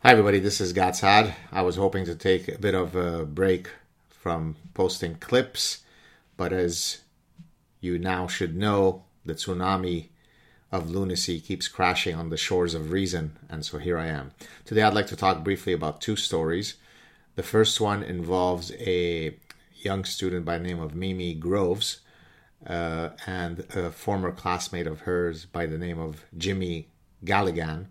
Hi everybody, this is Gatsad. I was hoping to take a bit of a break from posting clips, but as you now should know, the tsunami of lunacy keeps crashing on the shores of reason, and so here I am. Today I'd like to talk briefly about two stories. The first one involves a young student by the name of Mimi Groves and a former classmate of hers by the name of Jimmy Galligan.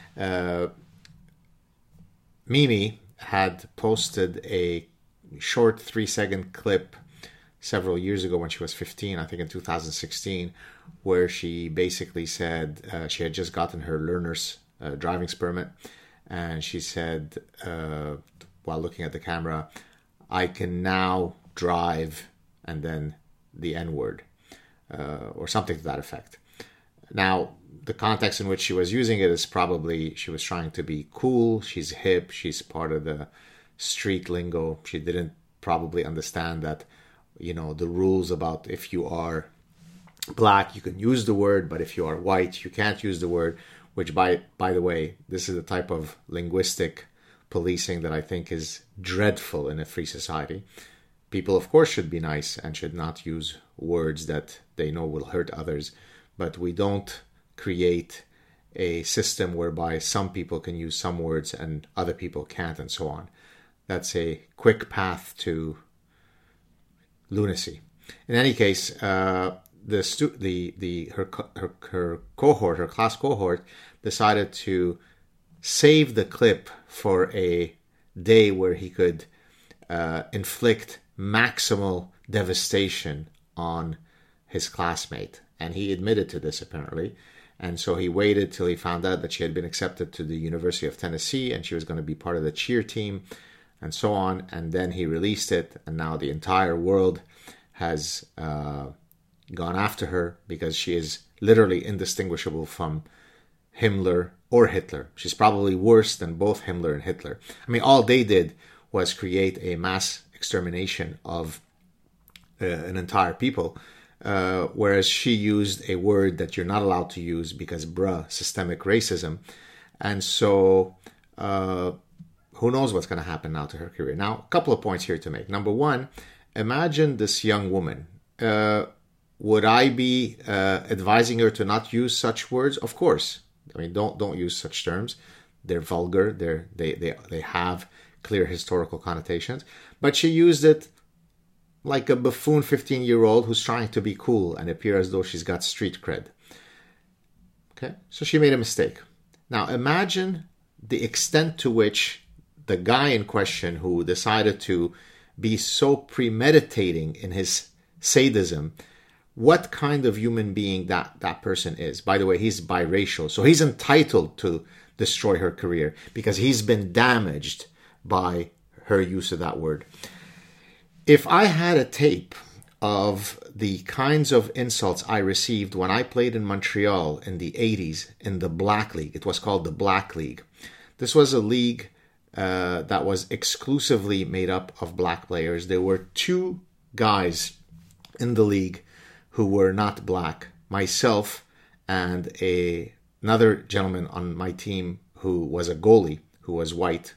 Mimi had posted a short 3-second clip several years ago when she was 15, I think in 2016, where she basically said she had just gotten her learner's driving permit, and she said, while looking at the camera, "I can now drive," and then the N-word, or something to that effect. Now, the context in which she was using it is probably she was trying to be cool, she's hip, she's part of the street lingo. She didn't probably understand that, the rules about if you are black, you can use the word, but if you are white, you can't use the word, which by the way, this is the type of linguistic policing that I think is dreadful in a free society. People, of course, should be nice and should not use words that they know will hurt others, but we don't create a system whereby some people can use some words and other people can't, and so on. That's a quick path to lunacy. In any case, her cohort, her class cohort, decided to save the clip for a day where he could inflict maximal devastation on his classmate. And he admitted to this, apparently. And so he waited till he found out that she had been accepted to the University of Tennessee and she was going to be part of the cheer team and so on. And then he released it. And now the entire world has gone after her because she is literally indistinguishable from Himmler or Hitler. She's probably worse than both Himmler and Hitler. I mean, all they did was create a mass extermination of an entire people. Whereas she used a word that you're not allowed to use because, systemic racism. And so who knows what's going to happen now to her career. Now, a couple of points here to make. Number one, imagine this young woman. Would I be advising her to not use such words? Of course. I mean, don't use such terms. They're vulgar. They have clear historical connotations. But she used it like a buffoon 15-year-old who's trying to be cool and appear as though she's got street cred. Okay, so she made a mistake. Now imagine the extent to which the guy in question, who decided to be so premeditating in his sadism, what kind of human being that person is. By the way, he's biracial, so he's entitled to destroy her career because he's been damaged by her use of that word. If I had a tape of the kinds of insults I received when I played in Montreal in the 80s in the Black League, it was called the Black League. This was a league that was exclusively made up of black players. There were two guys in the league who were not black, myself and another gentleman on my team who was a goalie who was white.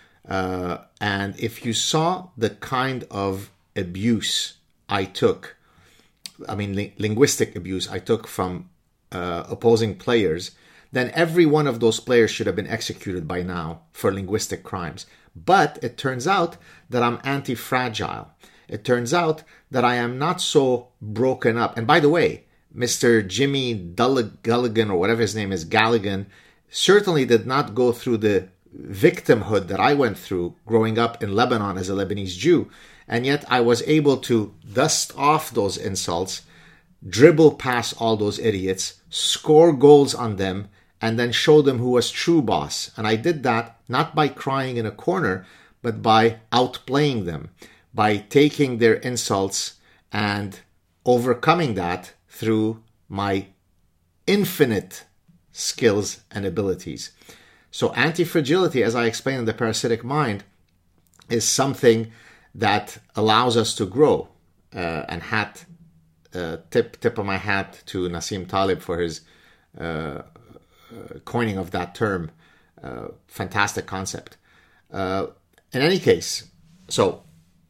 And if you saw the kind of abuse I took, I mean linguistic abuse I took from opposing players, then every one of those players should have been executed by now for linguistic crimes. But it turns out that I'm anti-fragile. It turns out that I am not so broken up. And by the way, Mr. Jimmy Gulligan, or whatever his name is, Galligan, certainly did not go through the victimhood that I went through growing up in Lebanon as a Lebanese Jew, and yet I was able to dust off those insults, dribble past all those idiots, score goals on them, and then show them who was true boss. And I did that not by crying in a corner, but by outplaying them, by taking their insults and overcoming that through my infinite skills and abilities. So anti-fragility, as I explained in The Parasitic Mind, is something that allows us to grow. And tip of my hat to Nassim Taleb for his coining of that term. Fantastic concept. In any case, so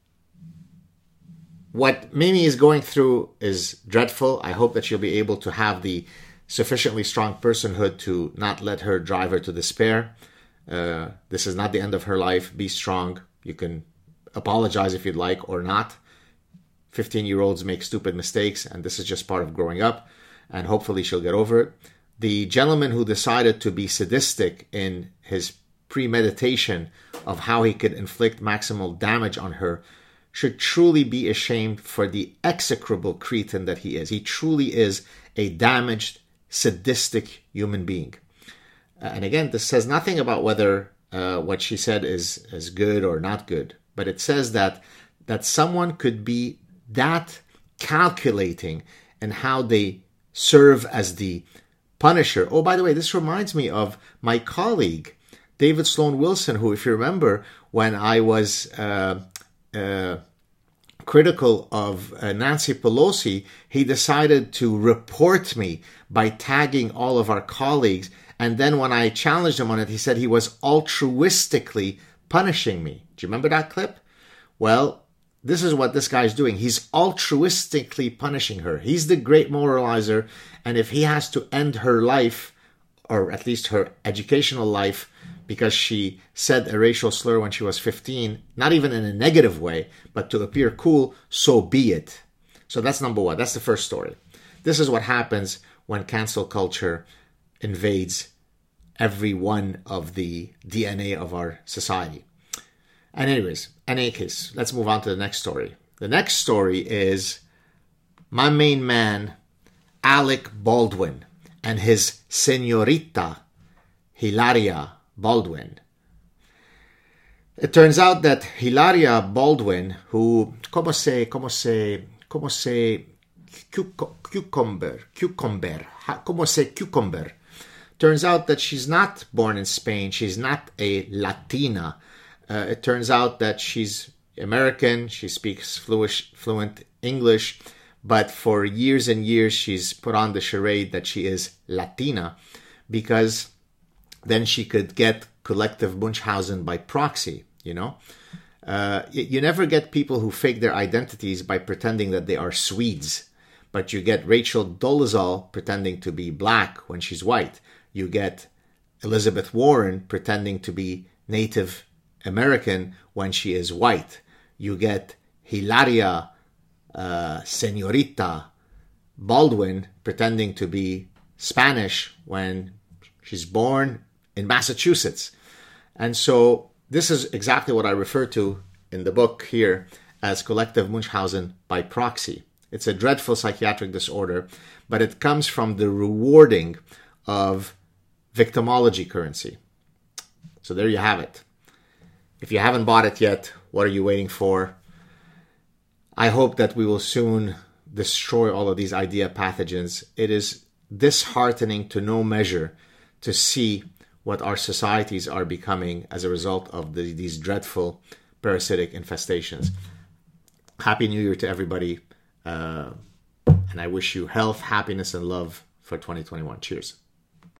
what Mimi is going through is dreadful. I hope that she'll be able to have the sufficiently strong personhood to not let her drive her to despair. This is not the end of her life. Be strong. You can apologize if you'd like or not. 15-year-olds make stupid mistakes, and this is just part of growing up, and hopefully she'll get over it. The gentleman who decided to be sadistic in his premeditation of how he could inflict maximal damage on her should truly be ashamed for the execrable cretin that he is. He truly is a damaged, sadistic human being. And again, this says nothing about whether what she said is good or not good, but it says that someone could be that calculating in how they serve as the punisher. Oh, by the way, this reminds me of my colleague, David Sloan Wilson, who, if you remember, when I was critical of Nancy Pelosi, he decided to report me by tagging all of our colleagues. And then when I challenged him on it, he said he was altruistically punishing me. Do you remember that clip? Well, this is what this guy's doing. He's altruistically punishing her. He's the great moralizer. And if he has to end her life, or at least her educational life, because she said a racial slur when she was 15, not even in a negative way, but to appear cool, so be it. So that's number one. That's the first story. This is what happens when cancel culture invades every one of the DNA of our society. And anyways, in any case, let's move on to the next story. The next story is my main man, Alec Baldwin, and his señorita, Hilaria Baldwin. It turns out that Hilaria Baldwin, who, cucumber. Turns out that she's not born in Spain. She's not a Latina. It turns out that she's American. She speaks fluent English. But for years and years, she's put on the charade that she is Latina because then she could get collective Munchausen by proxy, you know? You never get people who fake their identities by pretending that they are Swedes. But you get Rachel Dolezal pretending to be black when she's white. You get Elizabeth Warren pretending to be Native American when she is white. You get Hilaria Señorita Baldwin pretending to be Spanish when she's born in Massachusetts. And so this is exactly what I refer to in the book here as collective Munchausen by proxy. It's a dreadful psychiatric disorder, but it comes from the rewarding of victimology currency. So there you have it. If you haven't bought it yet, what are you waiting for? I hope that we will soon destroy all of these idea pathogens. It is disheartening to no measure to see what our societies are becoming as a result of these dreadful parasitic infestations. Happy New Year to everybody. And I wish you health, happiness, and love for 2021. Cheers.